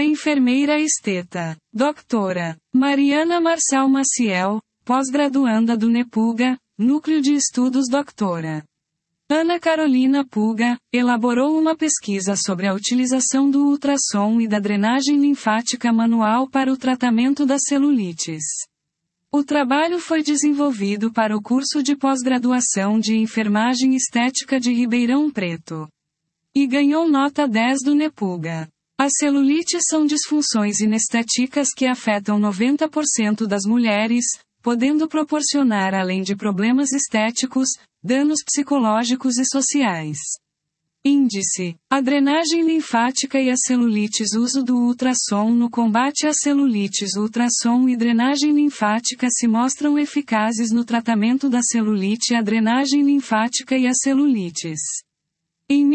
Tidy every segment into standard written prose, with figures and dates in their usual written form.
enfermeira esteta, doutora Mariana Marçal Maciel, pós-graduanda do NEPUGA, Núcleo de Estudos Doutora Ana Carolina Puga, elaborou uma pesquisa sobre a utilização do ultrassom e da drenagem linfática manual para o tratamento das celulites. O trabalho foi desenvolvido para o curso de pós-graduação de Enfermagem Estética de Ribeirão Preto e ganhou nota 10 do NEPUGA. As celulites são disfunções inestéticas que afetam 90% das mulheres, podendo proporcionar, além de problemas estéticos, danos psicológicos e sociais. Índice: a drenagem linfática e a celulites. Uso do ultrassom no combate às celulites. Ultrassom e drenagem linfática se mostram eficazes no tratamento da celulite, a drenagem linfática e as celulites. Em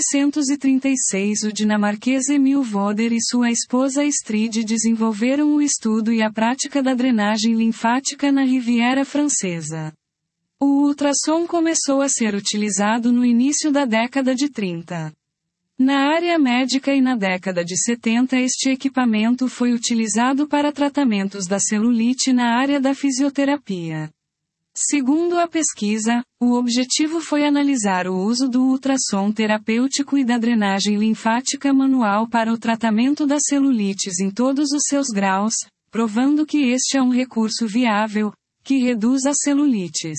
1936, o dinamarquês Emil Voder e sua esposa Estrid desenvolveram o estudo e a prática da drenagem linfática na Riviera Francesa. O ultrassom começou a ser utilizado no início da década de 30. Na área médica e na década de 70 este equipamento foi utilizado para tratamentos da celulite na área da fisioterapia. Segundo a pesquisa, o objetivo foi analisar o uso do ultrassom terapêutico e da drenagem linfática manual para o tratamento das celulites em todos os seus graus, provando que este é um recurso viável, que reduz as celulites.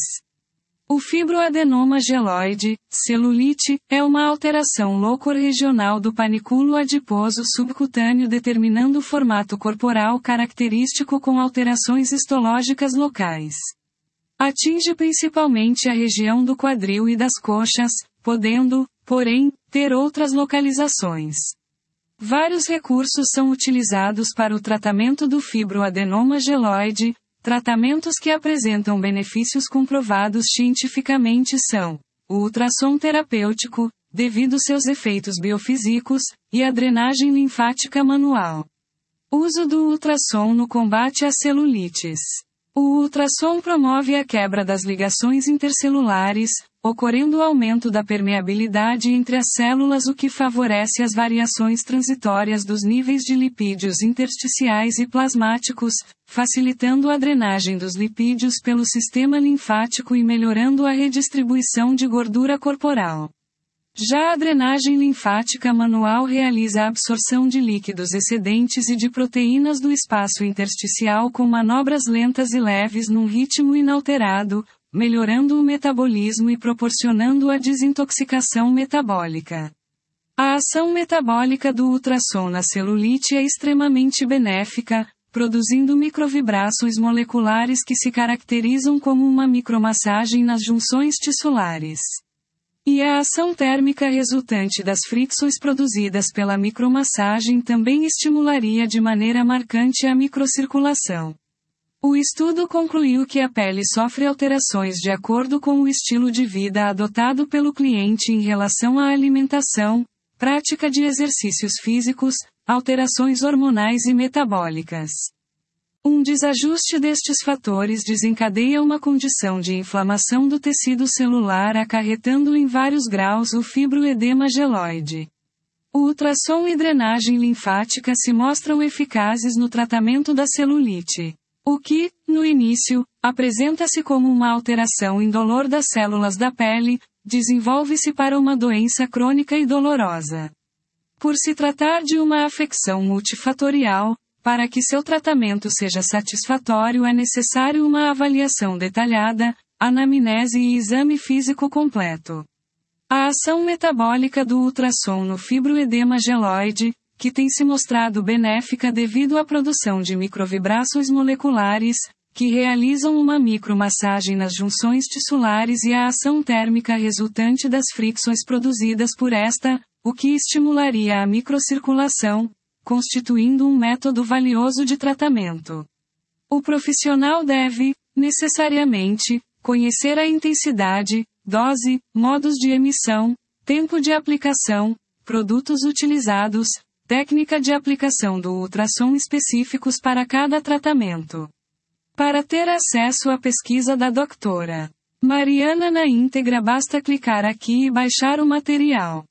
O fibroadenoma geloide, celulite, é uma alteração locorregional do panículo adiposo subcutâneo determinando o formato corporal característico com alterações histológicas locais. Atinge principalmente a região do quadril e das coxas, podendo, porém, ter outras localizações. Vários recursos são utilizados para o tratamento do fibroadenoma geloide. Tratamentos que apresentam benefícios comprovados cientificamente são o ultrassom terapêutico, devido seus efeitos biofísicos, e a drenagem linfática manual. Uso do ultrassom no combate às celulites. O ultrassom promove a quebra das ligações intercelulares, ocorrendo o aumento da permeabilidade entre as células, o que favorece as variações transitórias dos níveis de lipídios intersticiais e plasmáticos, facilitando a drenagem dos lipídios pelo sistema linfático e melhorando a redistribuição de gordura corporal. Já a drenagem linfática manual realiza a absorção de líquidos excedentes e de proteínas do espaço intersticial com manobras lentas e leves num ritmo inalterado, melhorando o metabolismo e proporcionando a desintoxicação metabólica. A ação metabólica do ultrassom na celulite é extremamente benéfica, produzindo microvibrações moleculares que se caracterizam como uma micromassagem nas junções tissulares. E a ação térmica resultante das fricções produzidas pela micromassagem também estimularia de maneira marcante a microcirculação. O estudo concluiu que a pele sofre alterações de acordo com o estilo de vida adotado pelo cliente em relação à alimentação, prática de exercícios físicos, alterações hormonais e metabólicas. Um desajuste destes fatores desencadeia uma condição de inflamação do tecido celular, acarretando em vários graus o fibroedema geloide. O ultrassom e drenagem linfática se mostram eficazes no tratamento da celulite. O que, no início, apresenta-se como uma alteração indolor das células da pele, desenvolve-se para uma doença crônica e dolorosa. Por se tratar de uma afecção multifatorial, para que seu tratamento seja satisfatório é necessário uma avaliação detalhada, anamnese e exame físico completo. A ação metabólica do ultrassom no fibroedema geloide, que tem se mostrado benéfica devido à produção de microvibrações moleculares, que realizam uma micromassagem nas junções tissulares e a ação térmica resultante das fricções produzidas por esta, o que estimularia a microcirculação, constituindo um método valioso de tratamento. O profissional deve, necessariamente, conhecer a intensidade, dose, modos de emissão, tempo de aplicação, produtos utilizados, técnica de aplicação do ultrassom específicos para cada tratamento. Para ter acesso à pesquisa da doutora Mariana na íntegra basta clicar aqui e baixar o material.